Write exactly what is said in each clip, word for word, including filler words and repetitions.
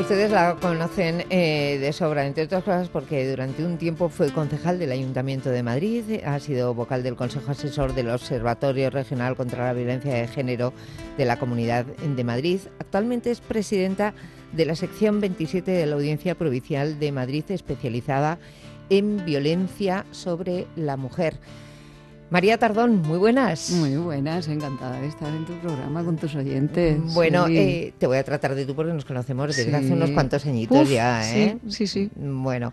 Ustedes la conocen eh, de sobra, entre otras cosas porque durante un tiempo fue concejal del Ayuntamiento de Madrid, ha sido vocal del Consejo Asesor del Observatorio Regional contra la Violencia de Género de la Comunidad de Madrid. Actualmente es presidenta de la sección veintisiete de la Audiencia Provincial de Madrid, especializada en violencia sobre la mujer. María Tardón, muy buenas. Muy buenas, encantada de estar en tu programa con tus oyentes. Bueno, sí. eh, te voy a tratar de tú porque nos conocemos desde Sí. hace unos cuantos añitos Uf, ya, ¿eh? Sí, sí, sí. Bueno,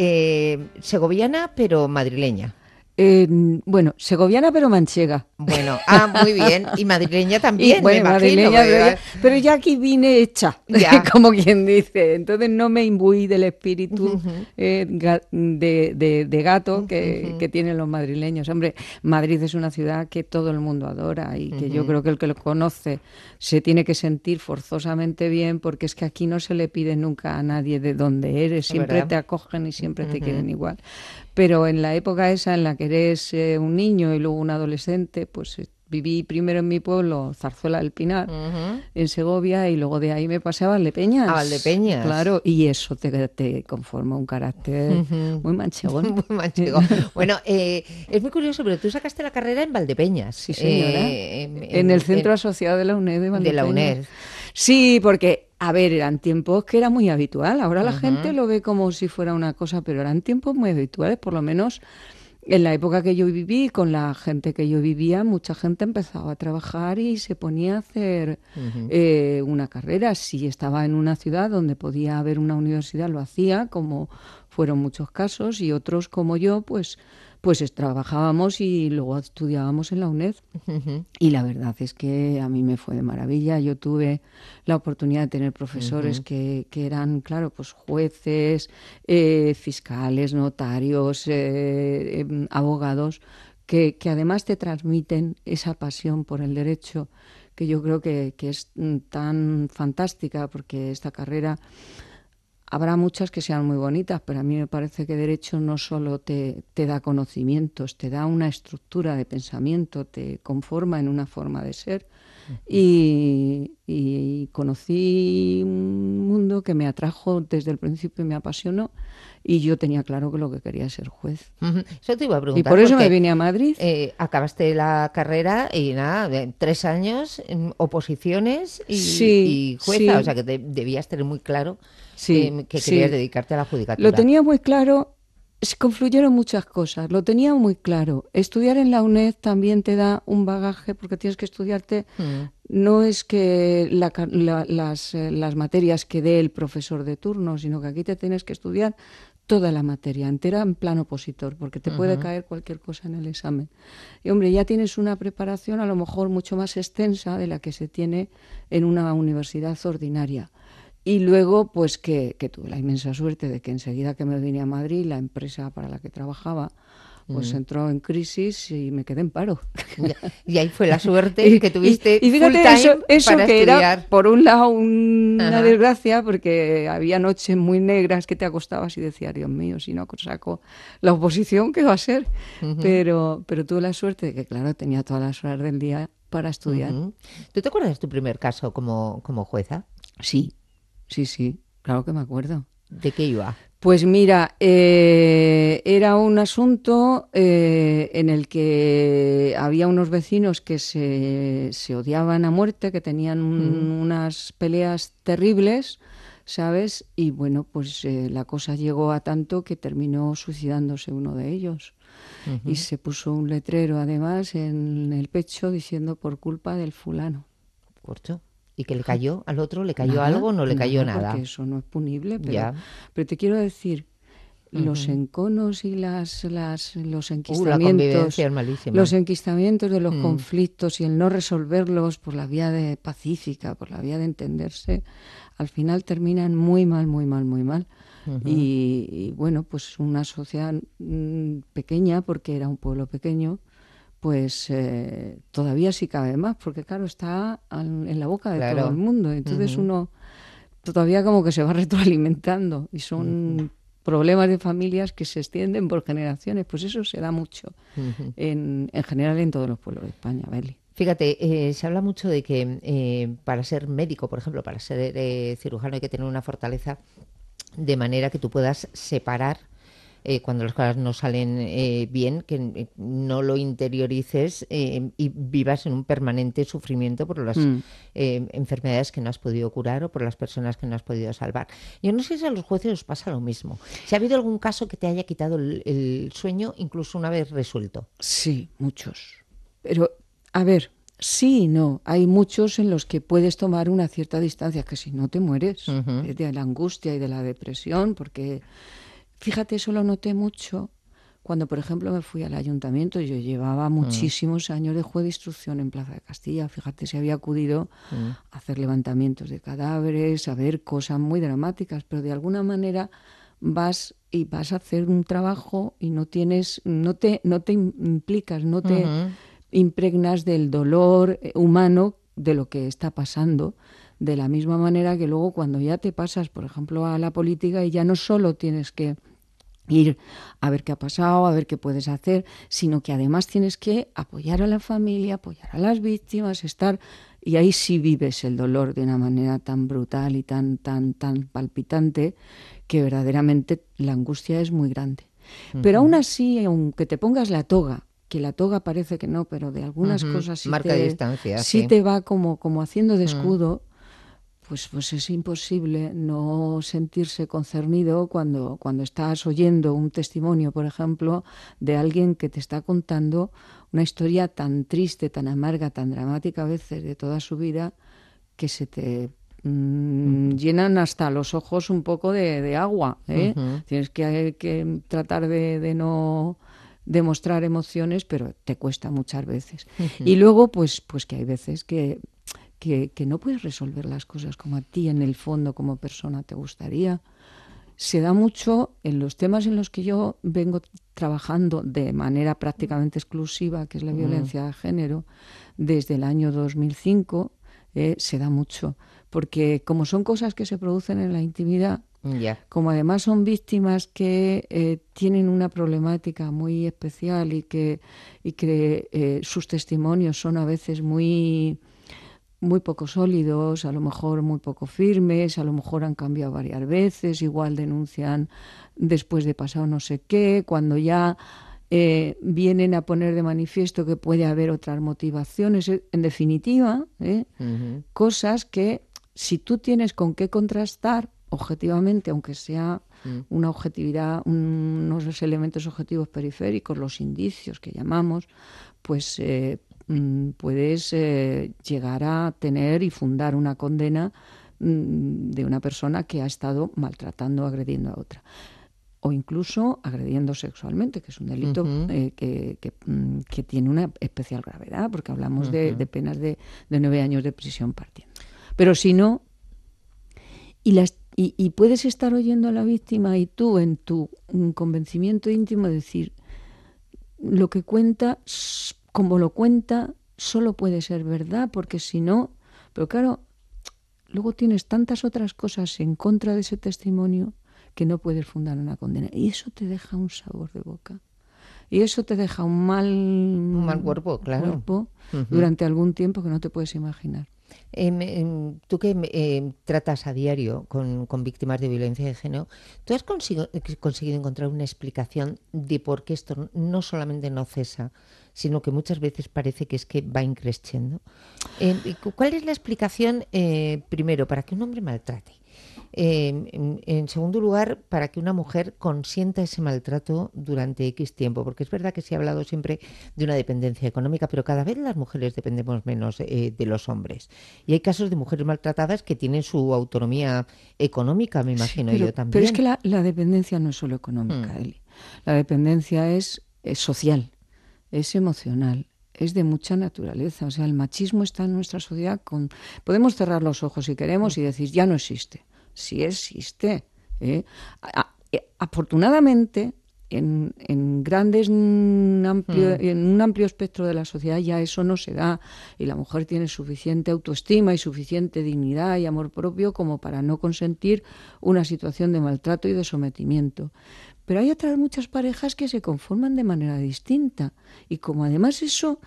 eh, segoviana pero madrileña. Eh, bueno, segoviana pero manchega. Bueno, ah, muy bien. Y madrileña también, y, bueno, me imagino. madrileña, pero, ya, pero ya aquí vine hecha, Ya. como quien dice. Entonces no me imbuí del espíritu Uh-huh. eh, ga- de, de, de gato que, Uh-huh. que tienen los madrileños. Hombre, Madrid es una ciudad que todo el mundo adora y que Uh-huh. yo creo que el que lo conoce se tiene que sentir forzosamente bien, porque es que aquí no se le pide nunca a nadie de dónde eres. Siempre ¿verdad? te acogen y siempre te Uh-huh. quieren igual. Pero en la época esa en la que eres eh, un niño y luego un adolescente, pues eh, viví primero en mi pueblo, Zarzuela del Pinar, Uh-huh. en Segovia, y luego de ahí me pasé a Valdepeñas. A Valdepeñas. Claro, y eso te, te conforma un carácter Uh-huh. muy manchegón. Muy manchego. Bueno, eh, es muy curioso, pero tú sacaste la carrera en Valdepeñas. Sí, señora. Eh, en, en el Centro en- Asociado de la UNED de de Valdepeñas. la UNED. Sí, porque, a ver, eran tiempos que era muy habitual. Ahora la Ujú. gente lo ve como si fuera una cosa, pero eran tiempos muy habituales, por lo menos en la época que yo viví, con la gente que yo vivía, mucha gente empezaba a trabajar y se ponía a hacer Ujú. eh, una carrera. Si estaba en una ciudad donde podía haber una universidad, lo hacía, como fueron muchos casos, y otros como yo, pues, pues es- trabajábamos y luego estudiábamos en la UNED. Ujú. Y la verdad es que a mí me fue de maravilla. Yo tuve la oportunidad de tener profesores Ujú. que, que eran, claro, pues jueces, eh, fiscales, notarios, eh, em, abogados, que, que además te transmiten esa pasión por el derecho, que yo creo que, que es mm, tan fantástica, porque esta carrera habrá muchas que sean muy bonitas, pero a mí me parece que derecho no solo te, te da conocimientos, te da una estructura de pensamiento, te conforma en una forma de ser. Y, y conocí un mundo que me atrajo desde el principio y me apasionó, y yo tenía claro que lo que quería es ser juez. Ujú. Eso te iba a Y preguntar. por eso porque, me vine a Madrid. eh, acabaste la carrera y nada, de tres años, en oposiciones y, Sí, y jueza, sí. o sea que te- debías tener muy claro Sí, eh, que sí. querías dedicarte a la judicatura. Lo tenía muy claro, se confluyeron muchas cosas, lo tenía muy claro. Estudiar en la UNED también te da un bagaje, porque tienes que estudiarte, Mm. no es que la ca- la- las, eh, las materias que dé el profesor de turno, sino que aquí te tienes que estudiar toda la materia entera en plan opositor, porque te puede Ujú. caer cualquier cosa en el examen. Y hombre, ya tienes una preparación a lo mejor mucho más extensa de la que se tiene en una universidad ordinaria. Y luego, pues que, que tuve la inmensa suerte de que enseguida que me vine a Madrid, la empresa para la que trabajaba, pues Mm. entró en crisis y me quedé en paro. Ya- Y ahí fue la suerte Y, que tuviste y- y fíjate, full time eso, eso para que estudiar. era, por un lado, una Ajá. desgracia, porque había noches muy negras que te acostabas y decías, Dios mío, si no saco la oposición, ¿qué va a ser? Ujú. Pero, pero tuve la suerte de que, claro, tenía todas las horas del día para estudiar. Ujú. ¿Tú te acuerdas de tu primer caso como, como jueza? Sí, sí, sí, claro que me acuerdo. ¿De qué iba? Pues mira, eh, era un asunto eh, en el que había unos vecinos que se, se odiaban a muerte, que tenían un- Mm. unas peleas terribles, ¿sabes? Y bueno, pues eh, la cosa llegó a tanto que terminó suicidándose uno de ellos. Ujú. Y se puso un letrero además en el pecho diciendo por culpa del fulano. Corcho. ¿Y qué le cayó al otro? ¿Le cayó Nada, algo o no le cayó nada? Porque eso no es punible, pero, Ya. pero te quiero decir, los Ujú. enconos y las, las los Uh, la enquistamientos, convivencia es malísima. los enquistamientos de los Mm. conflictos y el no resolverlos por la vía de pacífica, por la vía de entenderse, al final terminan muy mal, muy mal, muy mal. Ujú. y, y bueno, pues una sociedad mm, pequeña, porque era un pueblo pequeño, pues eh, todavía sí cabe más, porque claro, está al- en la boca de Claro. todo el mundo. Entonces Ujú. uno todavía como que se va retroalimentando y son problemas de familias que se extienden por generaciones. Pues eso se da mucho Ujú. en, en general en todos los pueblos de España, Beli. Fíjate, eh, se habla mucho de que eh, para ser médico, por ejemplo, para ser eh, cirujano hay que tener una fortaleza de manera que tú puedas separar eh, cuando las cosas no salen eh, bien, que eh, no lo interiorices eh, y vivas en un permanente sufrimiento por las Mm. eh, enfermedades que no has podido curar o por las personas que no has podido salvar. Yo no sé si a los jueces os pasa lo mismo. Si ha habido algún caso que te haya quitado el, el sueño, incluso una vez resuelto. Sí, muchos. Pero, a ver, sí y no. Hay muchos en los que puedes tomar una cierta distancia, que si no te mueres Ujú, eh, de la angustia y de la depresión, porque, fíjate, eso lo noté mucho cuando, por ejemplo, me fui al ayuntamiento. Yo llevaba mm, muchísimos años de juez de instrucción en Plaza de Castilla. Fíjate, si había acudido mm, a hacer levantamientos de cadáveres, a ver cosas muy dramáticas, pero de alguna manera vas y vas a hacer un trabajo y no tienes, no te, no te implicas, no te ujú, impregnas del dolor eh, humano de lo que está pasando, de la misma manera que luego cuando ya te pasas, por ejemplo, a la política y ya no solo tienes que ir a ver qué ha pasado, a ver qué puedes hacer, sino que además tienes que apoyar a la familia, apoyar a las víctimas, estar, y ahí sí vives el dolor de una manera tan brutal y tan tan tan palpitante que verdaderamente la angustia es muy grande. Pero aún ujú, así, aunque te pongas la toga, que la toga parece que no, pero de algunas ujú. cosas sí Marca te distancia, sí sí. te va como como haciendo de Mm, escudo, pues, pues es imposible no sentirse concernido cuando, cuando estás oyendo un testimonio, por ejemplo, de alguien que te está contando una historia tan triste, tan amarga, tan dramática a veces de toda su vida, que se te mm, ujú, llenan hasta los ojos un poco de, de agua. ¿Eh? ujú, Tienes que, que tratar de, de no demostrar emociones, pero te cuesta muchas veces. ujú. Y luego, pues, pues que hay veces que que, que no puedes resolver las cosas como a ti en el fondo como persona te gustaría. Se da mucho en los temas en los que yo vengo trabajando de manera prácticamente exclusiva, que es la Mm, violencia de género, desde el año dos mil cinco, eh, se da mucho. Porque como son cosas que se producen en la intimidad, ya. como además son víctimas que eh, tienen una problemática muy especial y que, y que eh, sus testimonios son a veces muy muy poco sólidos, a lo mejor muy poco firmes, a lo mejor han cambiado varias veces, igual denuncian después de pasado no sé qué, cuando ya eh, vienen a poner de manifiesto que puede haber otras motivaciones. En definitiva, ¿eh? Ujú, Cosas que si tú tienes con qué contrastar objetivamente, aunque sea mm, una objetividad, unos elementos objetivos periféricos, los indicios que llamamos, pues eh, mm, puedes eh, llegar a tener y fundar una condena mm, de una persona que ha estado maltratando o agrediendo a otra. O incluso agrediendo sexualmente, que es un delito ujú, eh, que, que, mm, que tiene una especial gravedad, porque hablamos de, de ujú. penas de, de nueve años de prisión partiendo. Pero si no, y, las, y, y puedes estar oyendo a la víctima y tú en tu mm, convencimiento íntimo decir, lo que cuenta, como lo cuenta, solo puede ser verdad, porque si no, pero claro, luego tienes tantas otras cosas en contra de ese testimonio que no puedes fundar una condena. Y eso te deja un sabor de boca. Y eso te deja un Un mal mal cuerpo, claro. cuerpo Ujú. durante algún tiempo que no te puedes imaginar. Em, em, tú que em, tratas a diario con, con víctimas de violencia de género, ¿tú has consigo- eh, conseguido encontrar una explicación de por qué esto no solamente no cesa, sino que muchas veces parece que es que va increciendo? Em, y cu- ¿cuál es la explicación, eh, primero, para que un hombre maltrate? Eh, en, en segundo lugar, para que una mujer consienta ese maltrato durante X tiempo, porque es verdad que se ha hablado siempre de una dependencia económica, pero cada vez las mujeres dependemos menos eh, de los hombres. Y hay casos de mujeres maltratadas que tienen su autonomía económica, me Sí, imagino pero, yo pero es que también. la, la dependencia no es solo Hmm, económica, Eli. La dependencia es, es social, es emocional, es de mucha naturaleza. O sea, el machismo está en nuestra sociedad con... Podemos cerrar los ojos si queremos y ujú, decir, ya no existe. Sí existe. ¿Eh? A- a- eh, afortunadamente, en, en grandes mm, amplio, hmm, en un amplio espectro de la sociedad ya eso no se da y la mujer tiene suficiente autoestima y suficiente dignidad y amor propio como para no consentir una situación de maltrato y de sometimiento. Pero hay otras muchas parejas que se conforman de manera distinta y como además eso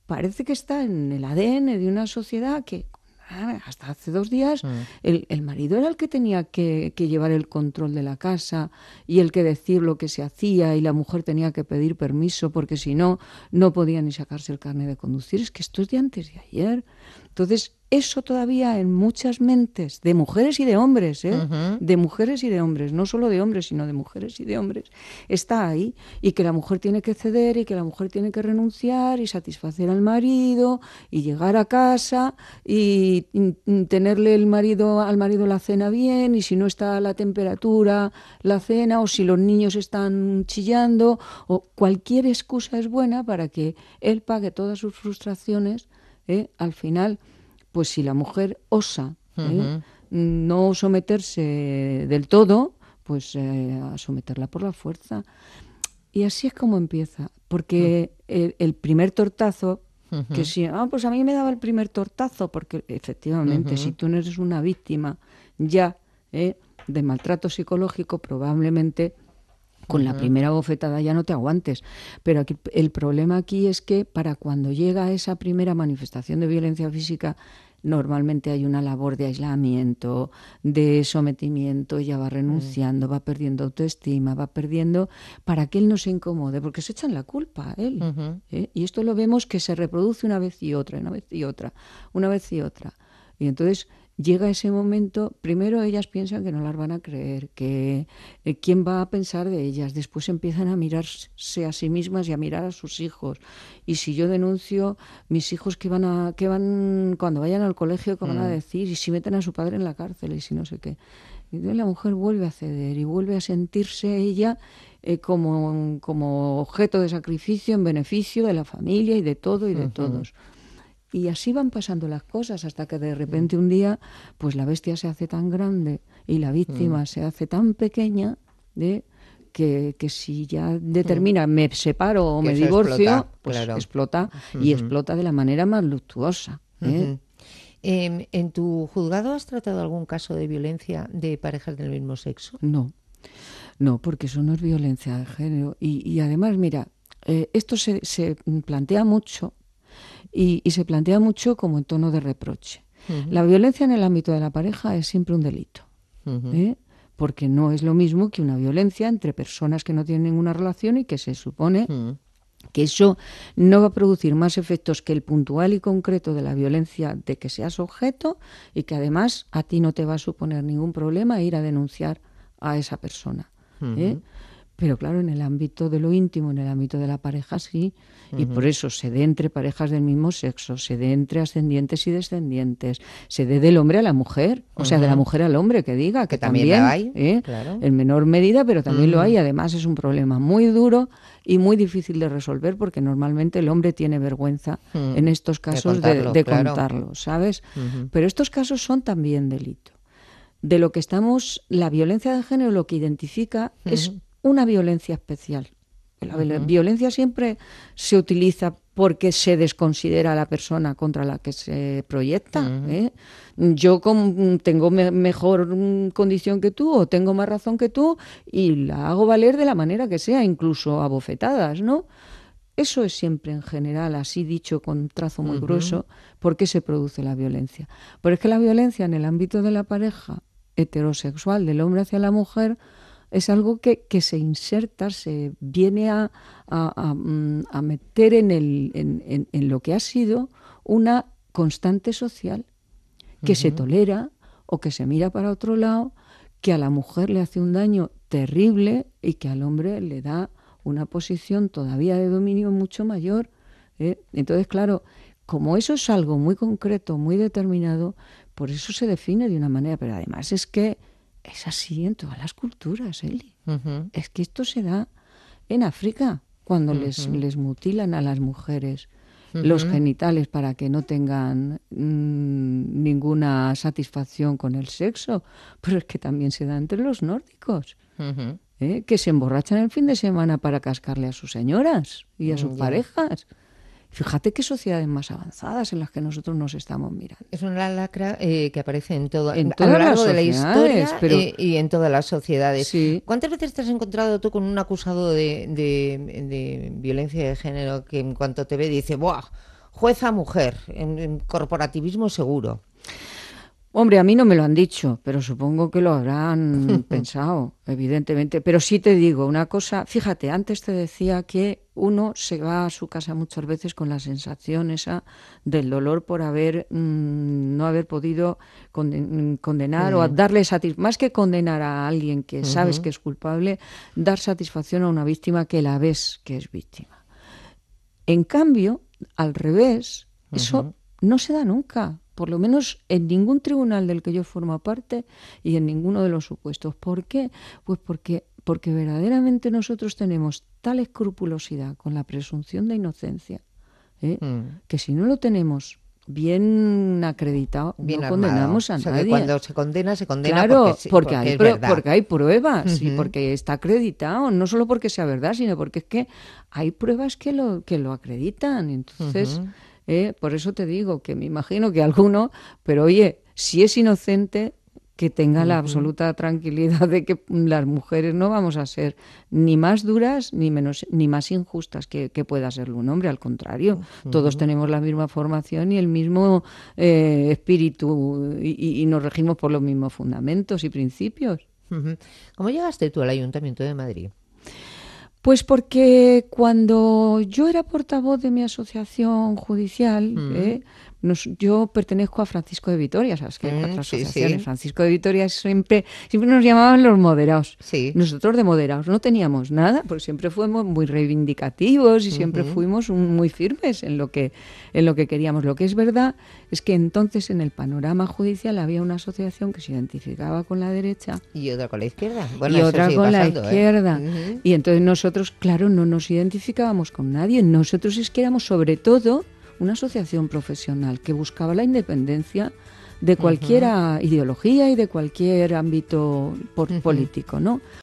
parece que está en el A D N de una sociedad que hasta hace dos días mm. el, el marido era el que tenía que, que llevar el control de la casa y el que decir lo que se hacía, y la mujer tenía que pedir permiso porque si no, no podía ni sacarse el carnet de conducir. Es que esto es de antes de ayer. Entonces, eso todavía en muchas mentes de mujeres y de hombres, ¿eh? Uh-huh. de mujeres y de hombres, no solo de hombres, sino de mujeres y de hombres, está ahí, y que la mujer tiene que ceder y que la mujer tiene que renunciar y satisfacer al marido y llegar a casa y, y tenerle el marido al marido la cena bien, y si no está a la temperatura la cena, o si los niños están chillando, o cualquier excusa es buena para que él pague todas sus frustraciones. ¿eh? Al final, pues si la mujer osa ¿eh? uh-huh. no someterse del todo, pues eh, a someterla por la fuerza. Y así es como empieza, porque uh-huh. el, el primer tortazo, uh-huh. que si, ah, pues a mí me daba el primer tortazo, porque efectivamente, uh-huh. si tú no eres una víctima ya ¿eh? de maltrato psicológico, probablemente con la primera bofetada ya no te aguantes. Pero aquí, el problema aquí es que para cuando llega esa primera manifestación de violencia física, normalmente hay una labor de aislamiento, de sometimiento, ella va renunciando, mm. va perdiendo autoestima, va perdiendo, para que él no se incomode, porque se echan la culpa a él. Uh-huh. ¿eh? Y esto lo vemos que se reproduce una vez y otra, una vez y otra, una vez y otra. Y entonces llega ese momento, primero ellas piensan que no las van a creer, que eh, quién va a pensar de ellas, después empiezan a mirarse a sí mismas y a mirar a sus hijos, y si yo denuncio, mis hijos que van a, que van cuando vayan al colegio, qué van mm. a decir, y si meten a su padre en la cárcel, y si no sé qué. Y entonces la mujer vuelve a ceder y vuelve a sentirse ella eh, como, como objeto de sacrificio en beneficio de la familia y de todo y de uh-huh. todos. Y así van pasando las cosas hasta que de repente un día pues la bestia se hace tan grande y la víctima mm. se hace tan pequeña de que, que si ya determina mm. me separo o que me divorcio, explota, pues claro. explota uh-huh. y explota de la manera más luctuosa. ¿eh? Uh-huh. Eh, ¿En tu juzgado has tratado algún caso de violencia de parejas del mismo sexo? No, no, porque eso no es violencia de género. Y, y además, mira, eh, esto se, se plantea mucho Y, y se plantea mucho como en tono de reproche. Uh-huh. La violencia en el ámbito de la pareja es siempre un delito, uh-huh. ¿eh? porque no es lo mismo que una violencia entre personas que no tienen ninguna relación y que se supone uh-huh. que eso no va a producir más efectos que el puntual y concreto de la violencia de que seas objeto, y que además a ti no te va a suponer ningún problema ir a denunciar a esa persona. Uh-huh. ¿eh? Pero claro, en el ámbito de lo íntimo, en el ámbito de la pareja, sí. Uh-huh. Y por eso se dé entre parejas del mismo sexo, se dé entre ascendientes y descendientes, se dé del hombre a la mujer, o uh-huh. sea, de la mujer al hombre, que diga, que, que también, también hay, ¿eh? claro. en menor medida, pero también uh-huh. lo hay. Además es un problema muy duro y muy difícil de resolver, porque normalmente el hombre tiene vergüenza uh-huh. en estos casos de contarlo, de, de claro. contarlo, ¿sabes? Uh-huh. Pero estos casos son también delito. De lo que estamos, la violencia de género lo que identifica uh-huh. es una violencia especial. La uh-huh. violencia siempre se utiliza porque se desconsidera a la persona contra la que se proyecta. Uh-huh. ¿eh? Yo con, tengo me, mejor condición que tú o tengo más razón que tú y la hago valer de la manera que sea, incluso a bofetadas, ¿no? Eso es siempre en general, así dicho con trazo muy uh-huh. grueso, ¿por qué se produce la violencia? Pero es que la violencia en el ámbito de la pareja heterosexual, del hombre hacia la mujer, es algo que, que se inserta, se viene a, a, a, a meter en, el, en, en, en lo que ha sido una constante social, que uh-huh. se tolera o que se mira para otro lado, que a la mujer le hace un daño terrible y que al hombre le da una posición todavía de dominio mucho mayor. ¿eh? Entonces, claro, como eso es algo muy concreto, muy determinado, por eso se define de una manera, pero además es que es así en todas las culturas, Eli. Uh-huh. Es que esto se da en África, cuando uh-huh. les, les mutilan a las mujeres uh-huh. los genitales para que no tengan mmm, ninguna satisfacción con el sexo. Pero es que también se da entre los nórdicos, uh-huh. ¿eh? que se emborrachan el fin de semana para cascarle a sus señoras y a sus uh-huh. parejas. Fíjate qué sociedades más avanzadas en las que nosotros nos estamos mirando. Es una lacra eh, que aparece en todo en a lo largo de la historia pero... eh, y en todas las sociedades. Sí. ¿Cuántas veces te has encontrado tú con un acusado de, de, de violencia de género que en cuanto te ve dice, ¡buah! jueza mujer, en, en corporativismo seguro. Hombre, a mí no me lo han dicho, pero supongo que lo habrán pensado, evidentemente. Pero sí te digo una cosa, fíjate, antes te decía que uno se va a su casa muchas veces con la sensación esa del dolor por haber mmm, no haber podido conden- condenar mm. o darle satisfacción, más que condenar a alguien que sabes uh-huh. que es culpable, dar satisfacción a una víctima que la ves que es víctima. En cambio, al revés, uh-huh. eso no se da nunca. Por lo menos en ningún tribunal del que yo formo parte y en ninguno de los supuestos. ¿Por qué? Pues porque, porque verdaderamente nosotros tenemos tal escrupulosidad con la presunción de inocencia, ¿eh? mm. que si no lo tenemos bien acreditado, bien no armado. Condenamos a o sea, nadie. Que cuando se condena, se condena claro, porque, porque, porque, hay, es pro, verdad. porque hay pruebas uh-huh. y porque está acreditado, no solo porque sea verdad, sino porque es que hay pruebas que lo, que lo acreditan. Entonces... Uh-huh. Eh, por eso te digo que me imagino que alguno, pero oye, si es inocente, que tenga uh-huh. la absoluta tranquilidad de que las mujeres no vamos a ser ni más duras ni menos ni más injustas que, que pueda serlo un hombre, al contrario, uh-huh. todos tenemos la misma formación y el mismo eh, espíritu y, y nos regimos por los mismos fundamentos y principios. Uh-huh. ¿Cómo llegaste tú al Ayuntamiento de Madrid? Pues porque cuando yo era portavoz de mi asociación judicial, mm. eh, nos, yo pertenezco a Francisco de Vitoria, ¿sabes? Que hay mm, cuatro asociaciones. Sí, sí. Francisco de Vitoria siempre, siempre nos llamaban los moderados. Sí. Nosotros de moderados no teníamos nada, porque siempre fuimos muy reivindicativos y siempre uh-huh. fuimos un, muy firmes en lo que en lo que queríamos. Lo que es verdad es que entonces en el panorama judicial había una asociación que se identificaba con la derecha. Y otra con la izquierda. Bueno, y eso otra sigue con pasando, la izquierda. ¿eh? Uh-huh. Y entonces nosotros, claro, no nos identificábamos con nadie. Nosotros es que éramos sobre todo una asociación profesional que buscaba la independencia de cualquier uh-huh. ideología y de cualquier ámbito por- uh-huh. político, ¿no?